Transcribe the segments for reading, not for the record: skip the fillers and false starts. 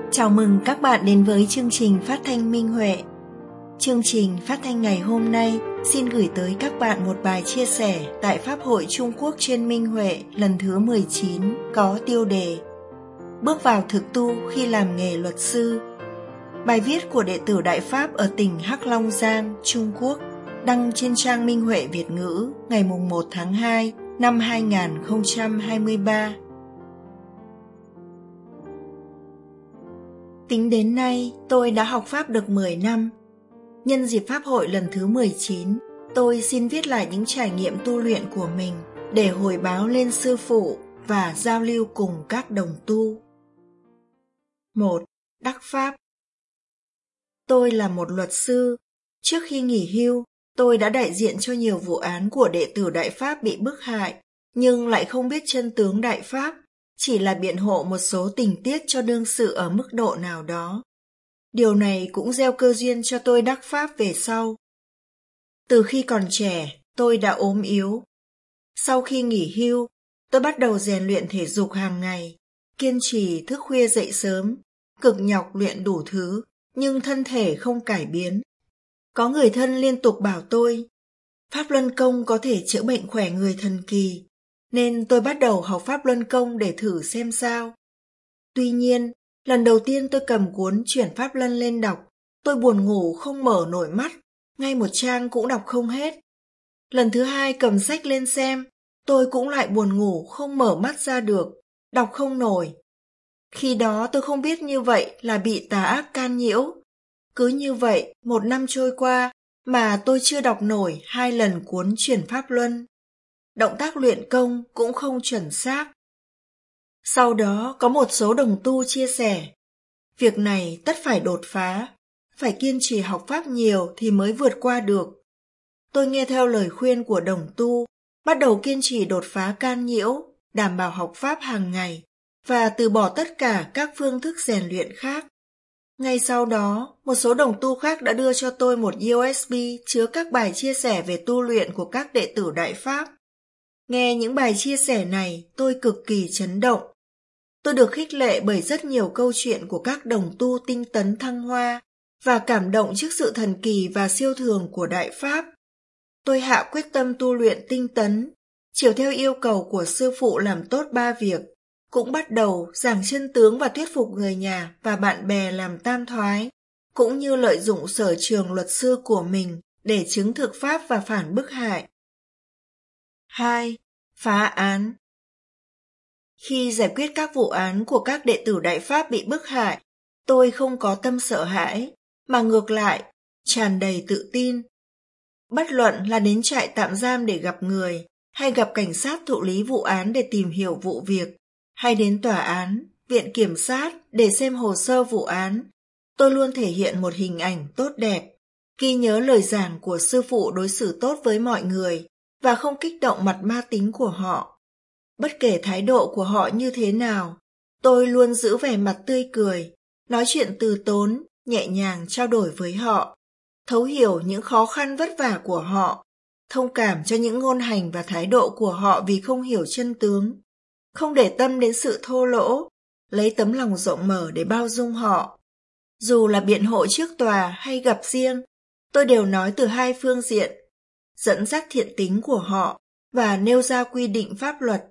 Chào mừng các bạn đến với chương trình phát thanh Minh Huệ. Chương trình phát thanh ngày hôm nay xin gửi tới các bạn một bài chia sẻ tại Pháp hội Trung Quốc trên Minh Huệ lần thứ 19 có tiêu đề Bước vào thực tu khi làm nghề luật sư. Bài viết của đệ tử Đại Pháp ở tỉnh Hắc Long Giang, Trung Quốc, đăng trên trang Minh Huệ Việt ngữ ngày 1 tháng 2 năm 2023. Tính đến nay, tôi đã học Pháp được 10 năm. Nhân dịp Pháp hội lần thứ 19, tôi xin viết lại những trải nghiệm tu luyện của mình để hồi báo lên sư phụ và giao lưu cùng các đồng tu. 1. Đắc Pháp. Tôi là một luật sư. Trước khi nghỉ hưu, tôi đã đại diện cho nhiều vụ án của đệ tử Đại Pháp bị bức hại, nhưng lại không biết chân tướng Đại Pháp, chỉ là biện hộ một số tình tiết cho đương sự ở mức độ nào đó. Điều này cũng gieo cơ duyên cho tôi đắc Pháp về sau. Từ khi còn trẻ, tôi đã ốm yếu. Sau khi nghỉ hưu, tôi bắt đầu rèn luyện thể dục hàng ngày, kiên trì thức khuya dậy sớm, cực nhọc luyện đủ thứ, nhưng thân thể không cải biến. Có người thân liên tục bảo tôi, Pháp Luân Công có thể chữa bệnh khỏe người thần kỳ, nên tôi bắt đầu học Pháp Luân Công để thử xem sao. Tuy nhiên, lần đầu tiên tôi cầm cuốn Chuyển Pháp Luân lên đọc, tôi buồn ngủ không mở nổi mắt, ngay một trang cũng đọc không hết. Lần thứ hai cầm sách lên xem, tôi cũng lại buồn ngủ không mở mắt ra được, đọc không nổi. Khi đó tôi không biết như vậy là bị tà ác can nhiễu. Cứ như vậy, 1 năm trôi qua mà tôi chưa đọc nổi 2 lần cuốn Chuyển Pháp Luân. Động tác luyện công cũng không chuẩn xác. Sau đó có một số đồng tu chia sẻ, việc này tất phải đột phá, phải kiên trì học Pháp nhiều thì mới vượt qua được. Tôi nghe theo lời khuyên của đồng tu, bắt đầu kiên trì đột phá can nhiễu, đảm bảo học Pháp hàng ngày, và từ bỏ tất cả các phương thức rèn luyện khác. Ngay sau đó, một số đồng tu khác đã đưa cho tôi một USB chứa các bài chia sẻ về tu luyện của các đệ tử Đại Pháp. Nghe những bài chia sẻ này, tôi cực kỳ chấn động. Tôi được khích lệ bởi rất nhiều câu chuyện của các đồng tu tinh tấn thăng hoa và cảm động trước sự thần kỳ và siêu thường của Đại Pháp. Tôi hạ quyết tâm tu luyện tinh tấn, chiều theo yêu cầu của sư phụ làm tốt 3 việc, cũng bắt đầu giảng chân tướng và thuyết phục người nhà và bạn bè làm tam thoái, cũng như lợi dụng sở trường luật sư của mình để chứng thực Pháp và phản bức hại. 2. Phá án. Khi giải quyết các vụ án của các đệ tử Đại Pháp bị bức hại, tôi không có tâm sợ hãi, mà ngược lại, tràn đầy tự tin. Bất luận là đến trại tạm giam để gặp người, hay gặp cảnh sát thụ lý vụ án để tìm hiểu vụ việc, hay đến tòa án, viện kiểm sát để xem hồ sơ vụ án, tôi luôn thể hiện một hình ảnh tốt đẹp, ghi nhớ lời giảng của sư phụ đối xử tốt với mọi người và không kích động mặt ma tính của họ. Bất kể thái độ của họ như thế nào, tôi luôn giữ vẻ mặt tươi cười, nói chuyện từ tốn, nhẹ nhàng trao đổi với họ, thấu hiểu những khó khăn vất vả của họ, thông cảm cho những ngôn hành và thái độ của họ vì không hiểu chân tướng, không để tâm đến sự thô lỗ, lấy tấm lòng rộng mở để bao dung họ. Dù là biện hộ trước tòa hay gặp riêng, tôi đều nói từ 2 phương diện, dẫn dắt thiện tính của họ và nêu ra quy định pháp luật.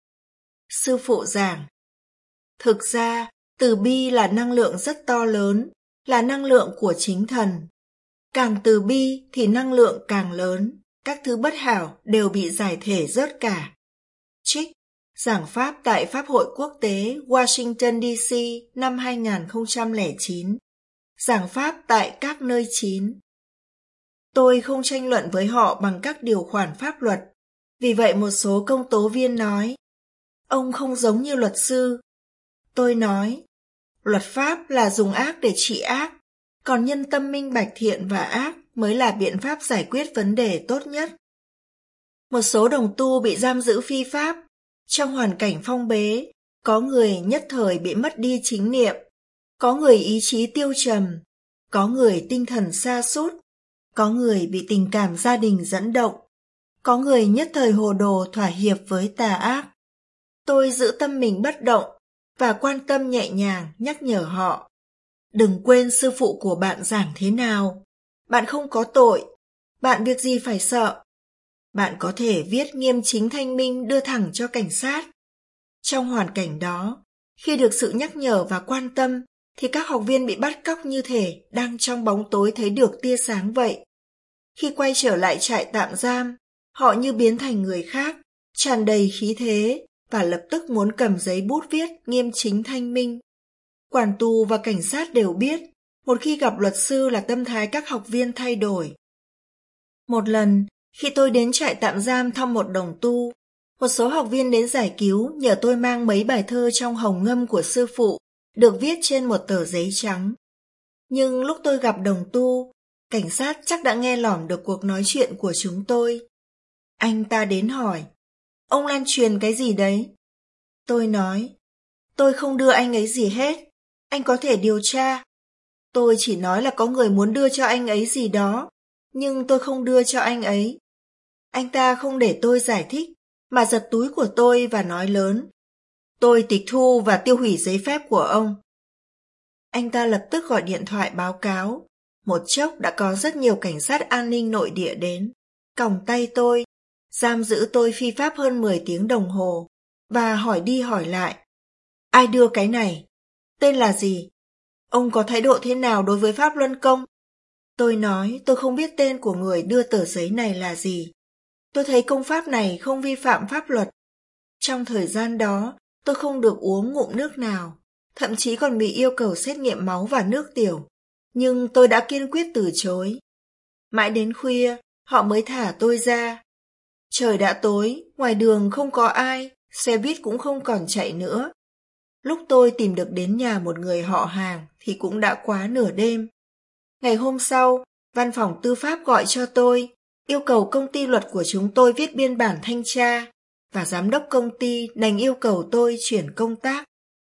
Sư phụ giảng, thực ra, từ bi là năng lượng rất to lớn, là năng lượng của chính thần. Càng từ bi thì năng lượng càng lớn, các thứ bất hảo đều bị giải thể rớt cả. Trích, giảng Pháp tại Pháp hội Quốc tế Washington DC năm 2009, giảng Pháp tại các nơi 9. Tôi không tranh luận với họ bằng các điều khoản pháp luật, vì vậy một số công tố viên nói, ông không giống như luật sư. Tôi nói, luật pháp là dùng ác để trị ác, còn nhân tâm minh bạch thiện và ác mới là biện pháp giải quyết vấn đề tốt nhất. Một số đồng tu bị giam giữ phi pháp, trong hoàn cảnh phong bế, có người nhất thời bị mất đi chính niệm, có người ý chí tiêu trầm, có người tinh thần sa sút, có người bị tình cảm gia đình dẫn động, có người nhất thời hồ đồ thỏa hiệp với tà ác. Tôi giữ tâm mình bất động, và quan tâm nhẹ nhàng nhắc nhở họ. Đừng quên sư phụ của bạn giảng thế nào. Bạn không có tội. Bạn việc gì phải sợ. Bạn có thể viết nghiêm chính thanh minh đưa thẳng cho cảnh sát. Trong hoàn cảnh đó, khi được sự nhắc nhở và quan tâm, thì các học viên bị bắt cóc như thể đang trong bóng tối thấy được tia sáng vậy. Khi quay trở lại trại tạm giam, họ như biến thành người khác, tràn đầy khí thế và lập tức muốn cầm giấy bút viết nghiêm chính thanh minh. Quản tù và cảnh sát đều biết, một khi gặp luật sư là tâm thái các học viên thay đổi. Một lần, khi tôi đến trại tạm giam thăm một đồng tu, một số học viên đến giải cứu nhờ tôi mang mấy bài thơ trong hồng ngâm của sư phụ, được viết trên một tờ giấy trắng. Nhưng lúc tôi gặp đồng tu, cảnh sát chắc đã nghe lỏm được cuộc nói chuyện của chúng tôi. Anh ta đến hỏi, ông lan truyền cái gì đấy? Tôi nói, tôi không đưa anh ấy gì hết, anh có thể điều tra. Tôi chỉ nói là có người muốn đưa cho anh ấy gì đó, nhưng tôi không đưa cho anh ấy. Anh ta không để tôi giải thích, mà giật túi của tôi và nói lớn, tôi tịch thu và tiêu hủy giấy phép của ông. Anh ta lập tức gọi điện thoại báo cáo. Một chốc đã có rất nhiều cảnh sát an ninh nội địa đến, còng tay tôi, giam giữ tôi phi pháp hơn 10 tiếng đồng hồ, và hỏi đi hỏi lại. Ai đưa cái này? Tên là gì? Ông có thái độ thế nào đối với pháp luân công? Tôi nói tôi không biết tên của người đưa tờ giấy này là gì. Tôi thấy công pháp này không vi phạm pháp luật. Trong thời gian đó, tôi không được uống ngụm nước nào, thậm chí còn bị yêu cầu xét nghiệm máu và nước tiểu. Nhưng tôi đã kiên quyết từ chối. Mãi đến khuya, họ mới thả tôi ra. Trời đã tối, ngoài đường không có ai, xe buýt cũng không còn chạy nữa. Lúc tôi tìm được đến nhà một người họ hàng thì cũng đã quá nửa đêm. Ngày hôm sau, văn phòng tư pháp gọi cho tôi, yêu cầu công ty luật của chúng tôi viết biên bản thanh tra, và giám đốc công ty đành yêu cầu tôi chuyển công tác.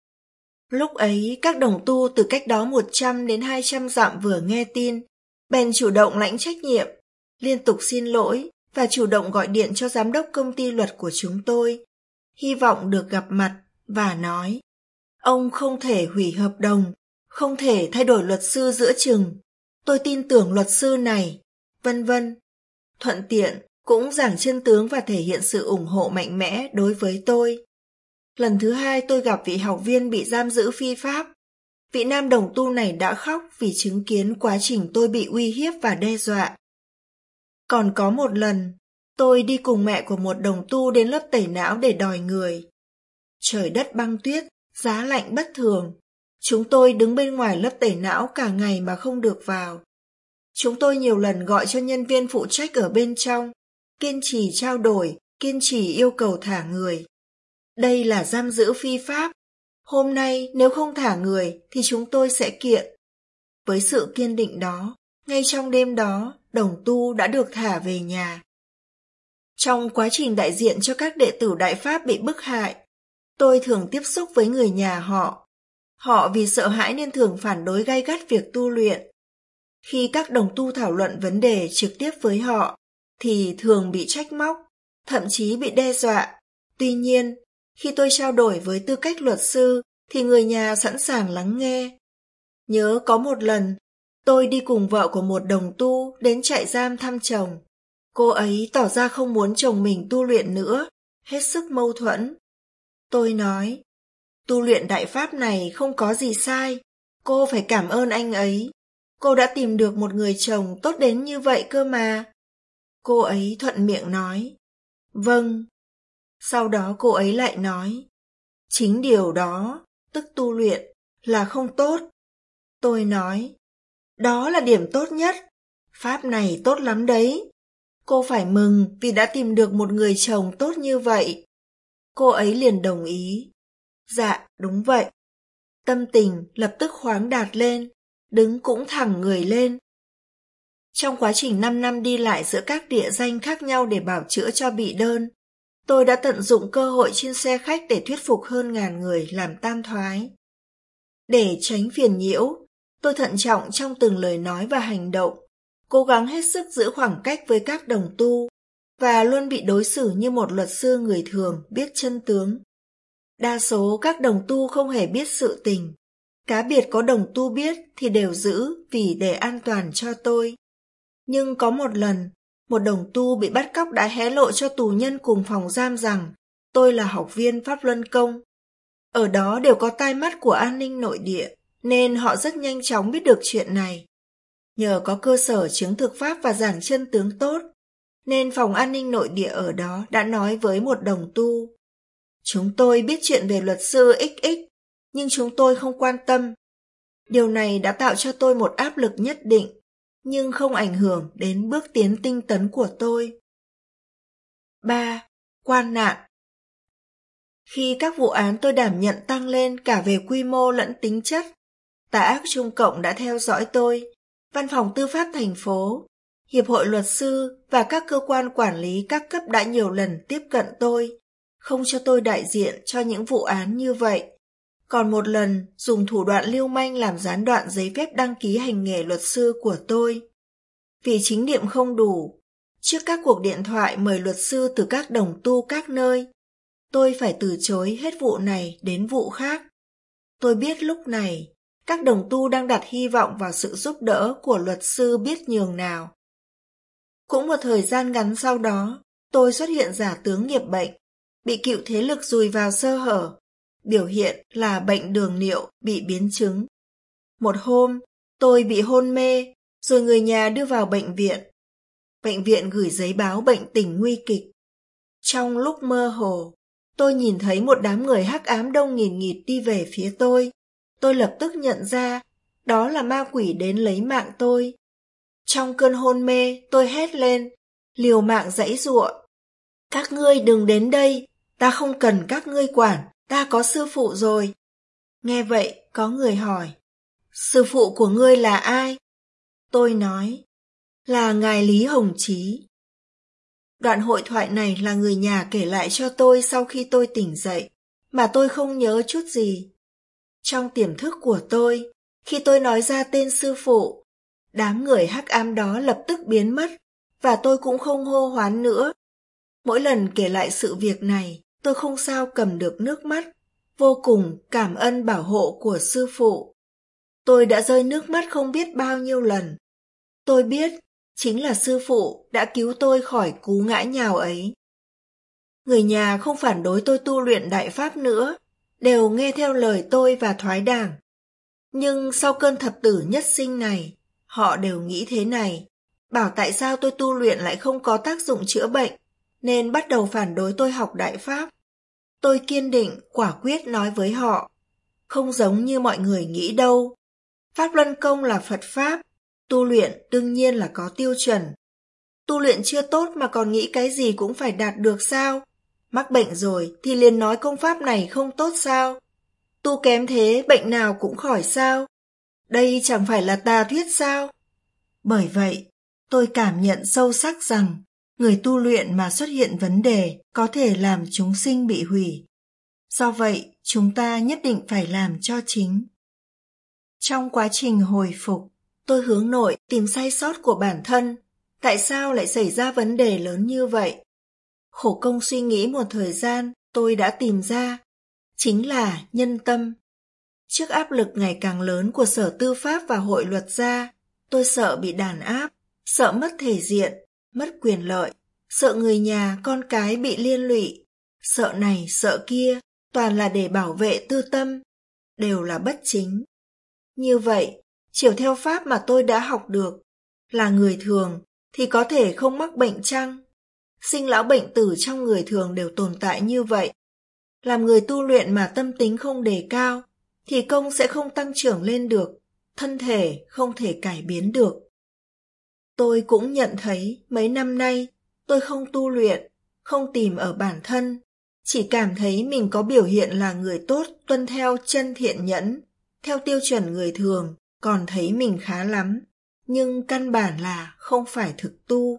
Lúc ấy, các đồng tu từ cách đó 100 đến 200 dặm vừa nghe tin, bèn chủ động lãnh trách nhiệm, liên tục xin lỗi và chủ động gọi điện cho giám đốc công ty luật của chúng tôi, hy vọng được gặp mặt và nói, ông không thể hủy hợp đồng, không thể thay đổi luật sư giữa chừng, tôi tin tưởng luật sư này, vân vân. Thuận tiện cũng giảng chân tướng và thể hiện sự ủng hộ mạnh mẽ đối với tôi. Lần thứ hai tôi gặp vị học viên bị giam giữ phi pháp. Vị nam đồng tu này đã khóc vì chứng kiến quá trình tôi bị uy hiếp và đe dọa. Còn có một lần, tôi đi cùng mẹ của một đồng tu đến lớp tẩy não để đòi người. Trời đất băng tuyết, giá lạnh bất thường. Chúng tôi đứng bên ngoài lớp tẩy não cả ngày mà không được vào. Chúng tôi nhiều lần gọi cho nhân viên phụ trách ở bên trong, kiên trì trao đổi, kiên trì yêu cầu thả người. Đây là giam giữ phi pháp. Hôm nay nếu không thả người thì chúng tôi sẽ kiện. Với sự kiên định đó, ngay trong đêm đó, đồng tu đã được thả về nhà. Trong quá trình đại diện cho các đệ tử Đại Pháp bị bức hại, tôi thường tiếp xúc với người nhà họ. Họ vì sợ hãi nên thường phản đối gay gắt việc tu luyện. Khi các đồng tu thảo luận vấn đề trực tiếp với họ, thì thường bị trách móc, thậm chí bị đe dọa. Tuy nhiên, khi tôi trao đổi với tư cách luật sư, thì người nhà sẵn sàng lắng nghe. Nhớ có một lần, tôi đi cùng vợ của một đồng tu đến trại giam thăm chồng. Cô ấy tỏ ra không muốn chồng mình tu luyện nữa, hết sức mâu thuẫn. Tôi nói, tu luyện đại pháp này không có gì sai, cô phải cảm ơn anh ấy. Cô đã tìm được một người chồng tốt đến như vậy cơ mà. Cô ấy thuận miệng nói, vâng. Sau đó cô ấy lại nói, chính điều đó, tức tu luyện, là không tốt. Tôi nói, đó là điểm tốt nhất, pháp này tốt lắm đấy. Cô phải mừng vì đã tìm được một người chồng tốt như vậy. Cô ấy liền đồng ý. Dạ, đúng vậy. Tâm tình lập tức khoáng đạt lên, đứng cũng thẳng người lên. Trong quá trình 5 năm đi lại giữa các địa danh khác nhau để bảo chữa cho bị đơn, tôi đã tận dụng cơ hội trên xe khách để thuyết phục hơn ngàn người làm tam thoái. Để tránh phiền nhiễu, tôi thận trọng trong từng lời nói và hành động, cố gắng hết sức giữ khoảng cách với các đồng tu và luôn bị đối xử như một luật sư người thường biết chân tướng. Đa số các đồng tu không hề biết sự tình. Cá biệt có đồng tu biết thì đều giữ vì để an toàn cho tôi. Nhưng có một lần, một đồng tu bị bắt cóc đã hé lộ cho tù nhân cùng phòng giam rằng tôi là học viên Pháp Luân Công. Ở đó đều có tai mắt của an ninh nội địa, nên họ rất nhanh chóng biết được chuyện này. Nhờ có cơ sở chứng thực pháp và giảng chân tướng tốt, nên phòng an ninh nội địa ở đó đã nói với một đồng tu. Chúng tôi biết chuyện về luật sư XX, nhưng chúng tôi không quan tâm. Điều này đã tạo cho tôi một áp lực nhất định, nhưng không ảnh hưởng đến bước tiến tinh tấn của tôi. 3. Quan nạn. Khi các vụ án tôi đảm nhận tăng lên cả về quy mô lẫn tính chất, tà ác Trung Cộng đã theo dõi tôi, Văn phòng Tư pháp thành phố, Hiệp hội Luật sư và các cơ quan quản lý các cấp đã nhiều lần tiếp cận tôi, không cho tôi đại diện cho những vụ án như vậy. Còn một lần dùng thủ đoạn lưu manh làm gián đoạn giấy phép đăng ký hành nghề luật sư của tôi. Vì chính điệm không đủ, trước các cuộc điện thoại mời luật sư từ các đồng tu các nơi, tôi phải từ chối hết vụ này đến vụ khác. Tôi biết lúc này, các đồng tu đang đặt hy vọng vào sự giúp đỡ của luật sư biết nhường nào. Cũng một thời gian ngắn sau đó, tôi xuất hiện giả tướng nghiệp bệnh, bị cựu thế lực dùi vào sơ hở, biểu hiện là bệnh đường niệu bị biến chứng. Một hôm, tôi bị hôn mê, rồi người nhà đưa vào bệnh viện. Bệnh viện gửi giấy báo bệnh tình nguy kịch. Trong lúc mơ hồ, tôi nhìn thấy một đám người hắc ám đông nghìn nghịt đi về phía tôi. Tôi lập tức nhận ra, đó là ma quỷ đến lấy mạng tôi. Trong cơn hôn mê, tôi hét lên, liều mạng giãy giụa. Các ngươi đừng đến đây, ta không cần các ngươi quản, ta có sư phụ rồi. Nghe vậy, có người hỏi, sư phụ của ngươi là ai? Tôi nói, là Ngài Lý Hồng Chí. Đoạn hội thoại này là người nhà kể lại cho tôi sau khi tôi tỉnh dậy, mà tôi không nhớ chút gì. Trong tiềm thức của tôi, khi tôi nói ra tên sư phụ, đám người hắc ám đó lập tức biến mất, và tôi cũng không hô hoán nữa. Mỗi lần kể lại sự việc này, tôi không sao cầm được nước mắt, vô cùng cảm ơn bảo hộ của sư phụ. Tôi đã rơi nước mắt không biết bao nhiêu lần. Tôi biết, chính là sư phụ đã cứu tôi khỏi cú ngã nhào ấy. Người nhà không phản đối tôi tu luyện đại pháp nữa, đều nghe theo lời tôi và thoái đảng. Nhưng sau cơn thập tử nhất sinh này, họ đều nghĩ thế này, bảo tại sao tôi tu luyện lại không có tác dụng chữa bệnh, nên bắt đầu phản đối tôi học đại pháp. Tôi kiên định, quả quyết nói với họ, không giống như mọi người nghĩ đâu. Pháp Luân Công là Phật Pháp, tu luyện đương nhiên là có tiêu chuẩn. Tu luyện chưa tốt mà còn nghĩ cái gì cũng phải đạt được sao? Mắc bệnh rồi thì liền nói công pháp này không tốt sao? Tu kém thế bệnh nào cũng khỏi sao? Đây chẳng phải là tà thuyết sao? Bởi vậy, tôi cảm nhận sâu sắc rằng người tu luyện mà xuất hiện vấn đề có thể làm chúng sinh bị hủy. Do vậy, chúng ta nhất định phải làm cho chính. Trong quá trình hồi phục, tôi hướng nội tìm sai sót của bản thân. Tại sao lại xảy ra vấn đề lớn như vậy? Khổ công suy nghĩ một thời gian, tôi đã tìm ra. Chính là nhân tâm. Trước áp lực ngày càng lớn của Sở Tư pháp và Hội Luật gia, tôi sợ bị đàn áp, sợ mất thể diện, mất quyền lợi, sợ người nhà, con cái bị liên lụy, sợ này, sợ kia, toàn là để bảo vệ tư tâm, đều là bất chính. Như vậy, chiều theo pháp mà tôi đã học được, là người thường thì có thể không mắc bệnh chăng? Sinh lão bệnh tử trong người thường đều tồn tại như vậy. Làm người tu luyện mà tâm tính không đề cao, thì công sẽ không tăng trưởng lên được, thân thể không thể cải biến được. Tôi cũng nhận thấy mấy năm nay tôi không tu luyện, không tìm ở bản thân, chỉ cảm thấy mình có biểu hiện là người tốt tuân theo chân thiện nhẫn, theo tiêu chuẩn người thường, còn thấy mình khá lắm, nhưng căn bản là không phải thực tu.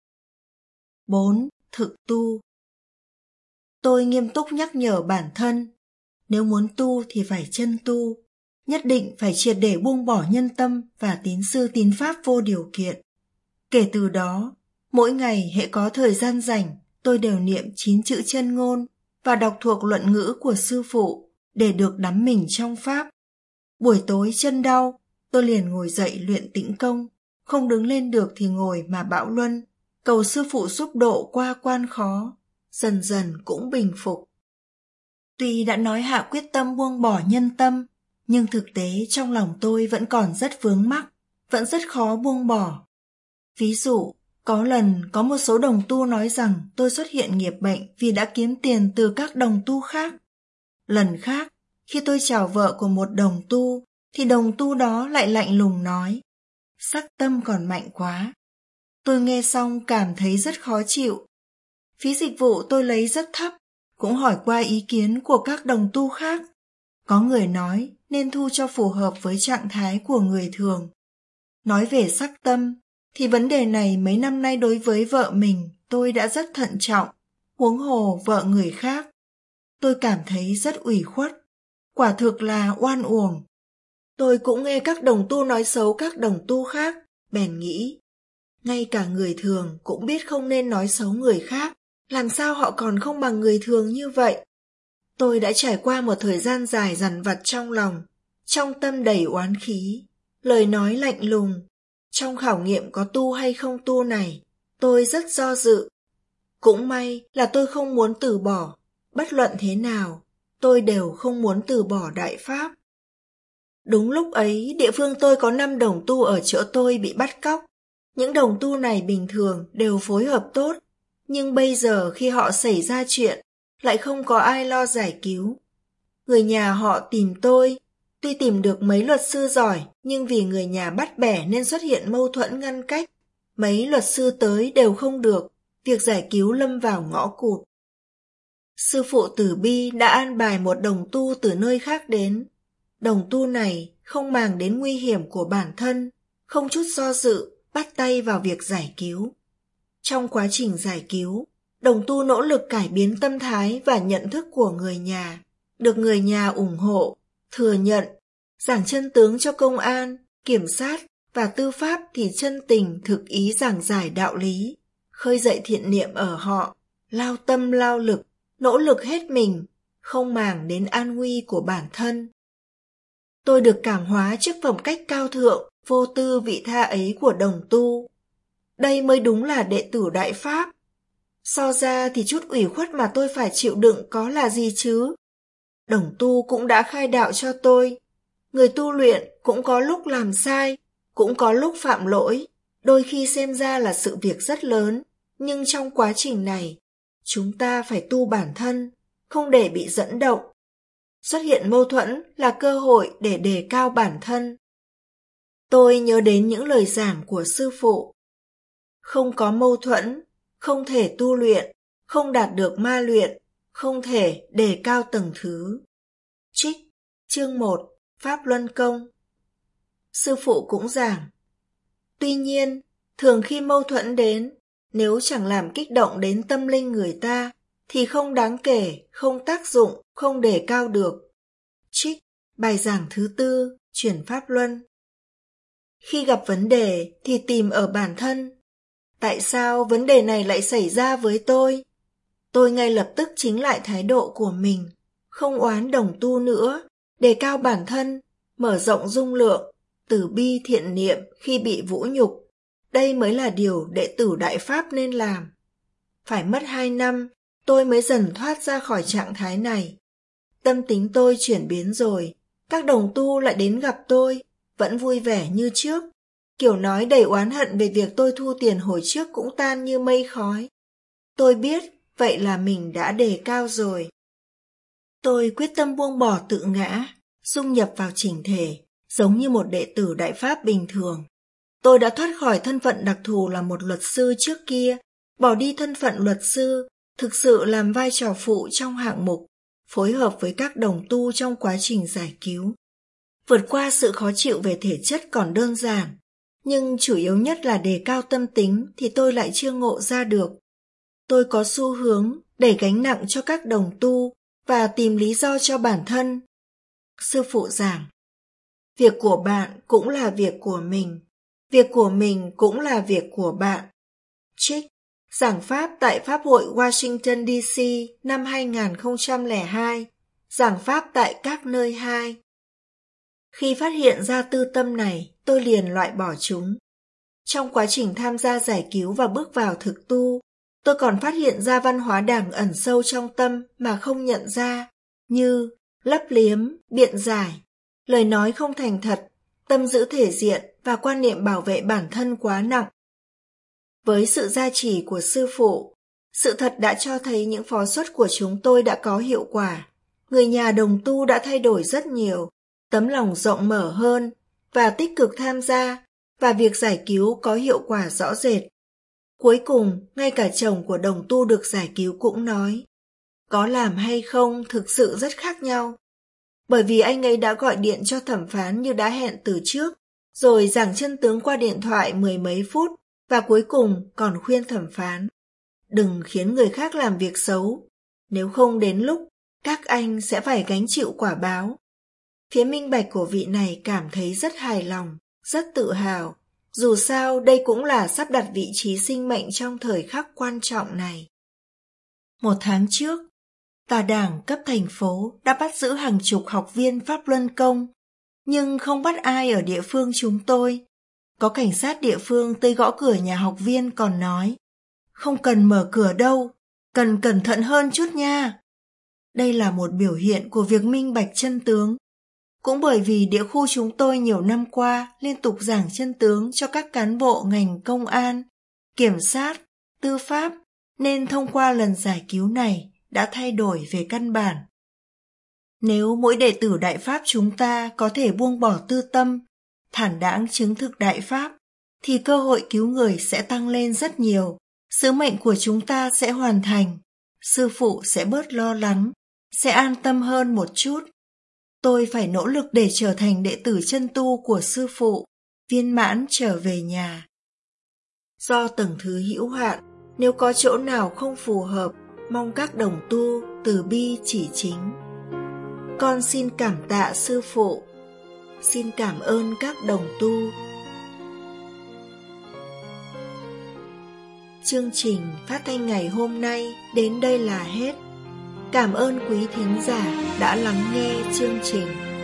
4. Thực tu. Tôi nghiêm túc nhắc nhở bản thân, nếu muốn tu thì phải chân tu, nhất định phải triệt để buông bỏ nhân tâm và tín sư tín pháp vô điều kiện. Kể từ đó, mỗi ngày hễ có thời gian rảnh, tôi đều niệm 9 chữ chân ngôn và đọc thuộc luận ngữ của sư phụ để được đắm mình trong Pháp. Buổi tối chân đau, tôi liền ngồi dậy luyện tĩnh công, không đứng lên được thì ngồi mà bão luân, cầu sư phụ giúp độ qua quan khó, dần dần cũng bình phục. Tuy đã nói hạ quyết tâm buông bỏ nhân tâm, nhưng thực tế trong lòng tôi vẫn còn rất vướng mắc, vẫn rất khó buông bỏ. Ví dụ, có lần có một số đồng tu nói rằng tôi xuất hiện nghiệp bệnh vì đã kiếm tiền từ các đồng tu khác. Lần khác, khi tôi chào vợ của một đồng tu, thì đồng tu đó lại lạnh lùng nói, sắc tâm còn mạnh quá. Tôi nghe xong cảm thấy rất khó chịu. Phí dịch vụ tôi lấy rất thấp, cũng hỏi qua ý kiến của các đồng tu khác. Có người nói nên thu cho phù hợp với trạng thái của người thường. Nói về sắc tâm, thì vấn đề này mấy năm nay đối với vợ mình tôi đã rất thận trọng, huống hồ vợ người khác. Tôi cảm thấy rất ủy khuất, quả thực là oan uổng. Tôi cũng nghe các đồng tu nói xấu các đồng tu khác, bèn nghĩ, ngay cả người thường cũng biết không nên nói xấu người khác, làm sao họ còn không bằng người thường như vậy? Tôi đã trải qua một thời gian dài dằn vặt trong lòng, trong tâm đầy oán khí, lời nói lạnh lùng. Trong khảo nghiệm có tu hay không tu này, tôi rất do dự. Cũng may là tôi không muốn từ bỏ, bất luận thế nào, tôi đều không muốn từ bỏ Đại Pháp. Đúng lúc ấy, địa phương tôi có 5 đồng tu ở chỗ tôi bị bắt cóc. Những đồng tu này bình thường đều phối hợp tốt, nhưng bây giờ khi họ xảy ra chuyện, lại không có ai lo giải cứu. Người nhà họ tìm tôi, tuy tìm được mấy luật sư giỏi, nhưng vì người nhà bắt bẻ nên xuất hiện mâu thuẫn ngăn cách. Mấy luật sư tới đều không được, việc giải cứu lâm vào ngõ cụt. Sư phụ Từ Bi đã an bài một đồng tu từ nơi khác đến. Đồng tu này không màng đến nguy hiểm của bản thân, không chút do dự, bắt tay vào việc giải cứu. Trong quá trình giải cứu, đồng tu nỗ lực cải biến tâm thái và nhận thức của người nhà, được người nhà ủng hộ, thừa nhận, giảng chân tướng cho công an, kiểm sát và tư pháp thì chân tình thực ý giảng giải đạo lý, khơi dậy thiện niệm ở họ, lao tâm lao lực, nỗ lực hết mình, không màng đến an nguy của bản thân. Tôi được cảm hóa trước phẩm cách cao thượng, vô tư vị tha ấy của đồng tu. Đây mới đúng là đệ tử Đại Pháp. So ra thì chút ủy khuất mà tôi phải chịu đựng có là gì chứ? Đồng tu cũng đã khai đạo cho tôi. Người tu luyện cũng có lúc làm sai, cũng có lúc phạm lỗi, đôi khi xem ra là sự việc rất lớn, nhưng trong quá trình này, chúng ta phải tu bản thân, không để bị dẫn động. Xuất hiện mâu thuẫn là cơ hội để đề cao bản thân. Tôi nhớ đến những lời giảng của sư phụ. Không có mâu thuẫn, không thể tu luyện, không đạt được ma luyện, không thể đề cao tầng thứ. Trích, chương 1, Pháp Luân Công. Sư phụ cũng giảng. Tuy nhiên, thường khi mâu thuẫn đến, nếu chẳng làm kích động đến tâm linh người ta, thì không đáng kể, không tác dụng, không đề cao được. Trích, bài giảng thứ 4, chuyển Pháp Luân. Khi gặp vấn đề thì tìm ở bản thân. Tại sao vấn đề này lại xảy ra với tôi? Tôi ngay lập tức chỉnh lại thái độ của mình, không oán đồng tu nữa, đề cao bản thân, mở rộng dung lượng, từ bi thiện niệm khi bị vũ nhục. Đây mới là điều đệ tử Đại Pháp nên làm. Phải mất 2 năm, tôi mới dần thoát ra khỏi trạng thái này. Tâm tính tôi chuyển biến rồi, các đồng tu lại đến gặp tôi, vẫn vui vẻ như trước. Kiểu nói đầy oán hận về việc tôi thu tiền hồi trước cũng tan như mây khói. Tôi biết, vậy là mình đã đề cao rồi. Tôi quyết tâm buông bỏ tự ngã, dung nhập vào chỉnh thể, giống như một đệ tử Đại Pháp bình thường. Tôi đã thoát khỏi thân phận đặc thù là một luật sư trước kia, bỏ đi thân phận luật sư, thực sự làm vai trò phụ trong hạng mục, phối hợp với các đồng tu trong quá trình giải cứu. Vượt qua sự khó chịu về thể chất còn đơn giản, nhưng chủ yếu nhất là đề cao tâm tính thì tôi lại chưa ngộ ra được. Tôi có xu hướng đẩy gánh nặng cho các đồng tu và tìm lý do cho bản thân. Sư phụ giảng, việc của bạn cũng là việc của mình, việc của mình cũng là việc của bạn. Trích, giảng pháp tại Pháp hội Washington DC năm 2002, giảng pháp tại các nơi 2. Khi phát hiện ra tư tâm này, tôi liền loại bỏ chúng. Trong quá trình tham gia giải cứu và bước vào thực tu, tôi còn phát hiện ra văn hóa đảng ẩn sâu trong tâm mà không nhận ra, như lấp liếm, biện giải, lời nói không thành thật, tâm giữ thể diện và quan niệm bảo vệ bản thân quá nặng. Với sự gia trì của sư phụ, sự thật đã cho thấy những phó xuất của chúng tôi đã có hiệu quả. Người nhà đồng tu đã thay đổi rất nhiều, tấm lòng rộng mở hơn và tích cực tham gia, và việc giải cứu có hiệu quả rõ rệt. Cuối cùng, ngay cả chồng của đồng tu được giải cứu cũng nói, có làm hay không thực sự rất khác nhau. Bởi vì anh ấy đã gọi điện cho thẩm phán như đã hẹn từ trước, rồi giảng chân tướng qua điện thoại 10 mấy phút, và cuối cùng còn khuyên thẩm phán, đừng khiến người khác làm việc xấu, nếu không đến lúc các anh sẽ phải gánh chịu quả báo. Phía minh bạch của vị này cảm thấy rất hài lòng, rất tự hào, dù sao đây cũng là sắp đặt vị trí sinh mệnh trong thời khắc quan trọng này. 1 tháng trước, tòa đảng cấp thành phố đã bắt giữ hàng chục học viên Pháp Luân Công, nhưng không bắt ai ở địa phương chúng tôi. Có cảnh sát địa phương tới gõ cửa nhà học viên còn nói, không cần mở cửa đâu, cần cẩn thận hơn chút nha. Đây là một biểu hiện của việc minh bạch chân tướng. Cũng bởi vì địa khu chúng tôi nhiều năm qua liên tục giảng chân tướng cho các cán bộ ngành công an, kiểm sát, tư pháp, nên thông qua lần giải cứu này đã thay đổi về căn bản. Nếu mỗi đệ tử Đại Pháp chúng ta có thể buông bỏ tư tâm, thản đãng chứng thực Đại Pháp, thì cơ hội cứu người sẽ tăng lên rất nhiều, sứ mệnh của chúng ta sẽ hoàn thành, sư phụ sẽ bớt lo lắng, sẽ an tâm hơn một chút. Tôi phải nỗ lực để trở thành đệ tử chân tu của sư phụ, viên mãn trở về nhà. Do tầng thứ hữu hạn, nếu có chỗ nào không phù hợp, mong các đồng tu từ bi chỉ chính. Con xin cảm tạ sư phụ. Xin cảm ơn các đồng tu. Chương trình phát thanh ngày hôm nay đến đây là hết. Cảm ơn quý thính giả đã lắng nghe chương trình.